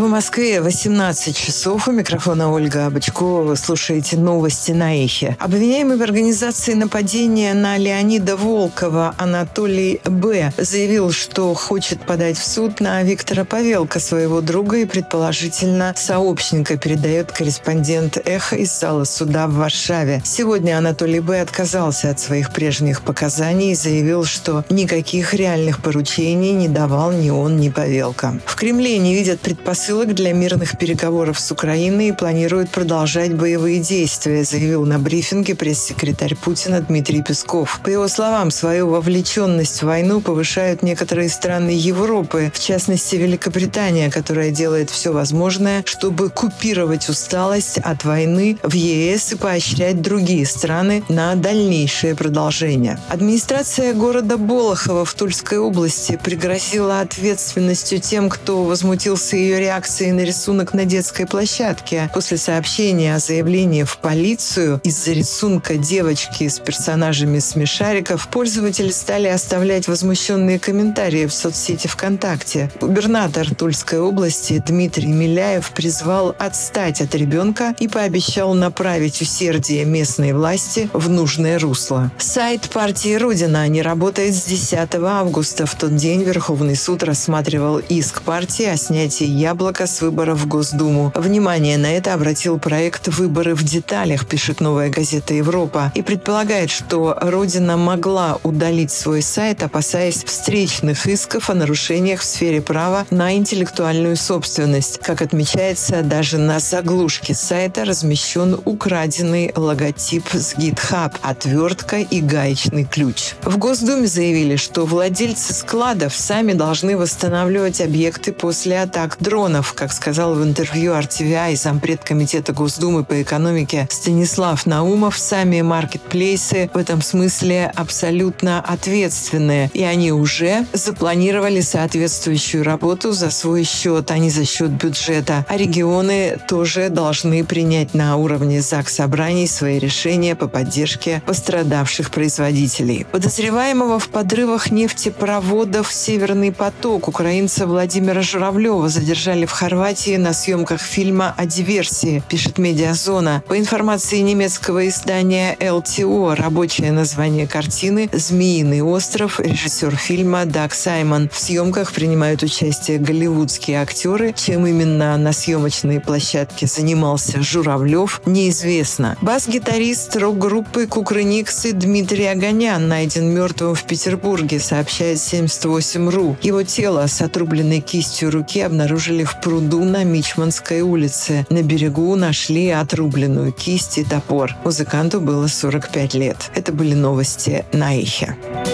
Москве 18 часов. У микрофона Ольга Обочкова. Вы слушаете новости на Эхе. Обвиняемый в организации нападения на Леонида Волкова Анатолий Б. заявил, что хочет подать в суд на Виктора Павелко, своего друга и, предположительно, сообщника, передает корреспондент Эхо из зала суда в Варшаве. Сегодня Анатолий Б. отказался от своих прежних показаний и заявил, что никаких реальных поручений не давал ни он, ни Павелко. В Кремле не видят предпосылок для мирных переговоров с Украиной и планируют продолжать боевые действия, заявил на брифинге пресс-секретарь Путина Дмитрий Песков. По его словам, свою вовлеченность в войну повышают некоторые страны Европы, в частности Великобритания, которая делает все возможное, чтобы купировать усталость от войны в ЕС и поощрять другие страны на дальнейшее продолжение. Администрация города Болохово в Тульской области пригрозила ответственностью тем, кто возмутился ее реакцией на рисунок на детской площадке. После сообщения о заявлении в полицию из-за рисунка девочки с персонажами смешариков пользователи стали оставлять возмущенные комментарии в соцсети ВКонтакте. Губернатор Тульской области Дмитрий Миляев призвал отстать от ребенка и пообещал направить усердие местной власти в нужное русло. Сайт партии «Родина» не работает с 10 августа. В тот день Верховный суд рассматривал иск партии о снятии яблока с выборов в Госдуму. Внимание на это обратил проект «Выборы в деталях», пишет «Новая газета Европа», и предполагает, что «Родина» могла удалить свой сайт, опасаясь встречных исков о нарушениях в сфере права на интеллектуальную собственность. Как отмечается, даже на заглушке сайта размещен украденный логотип с GitHub, отвертка и гаечный ключ. В Госдуме заявили, что владельцы складов сами должны восстанавливать объекты после атак дронов. Как сказал в интервью RTVI зампред комитета Госдумы по экономике Станислав Наумов, сами маркетплейсы в этом смысле абсолютно ответственные, и они уже запланировали соответствующую работу за свой счет, а не за счет бюджета. А регионы тоже должны принять на уровне Заксобраний свои решения по поддержке пострадавших производителей. Подозреваемого в подрывах нефтепроводов «Северный поток» украинца Владимира Журавлева задержали в Хорватии на съемках фильма о диверсии, пишет «Медиазона». По информации немецкого издания ЛТО, рабочее название картины «Змеиный остров», режиссер фильма Даг Саймон. В съемках принимают участие голливудские актеры. Чем именно на съемочной площадке занимался Журавлев, неизвестно. Бас-гитарист рок-группы «Кукрыниксы» Дмитрий Оганян найден мертвым в Петербурге, сообщает 78.ru. Его тело с отрубленной кистью руки обнаружили в пруду на Мичманской улице. На берегу нашли отрубленную кисть и топор. Музыканту было 45 лет. Это были новости на Эхе.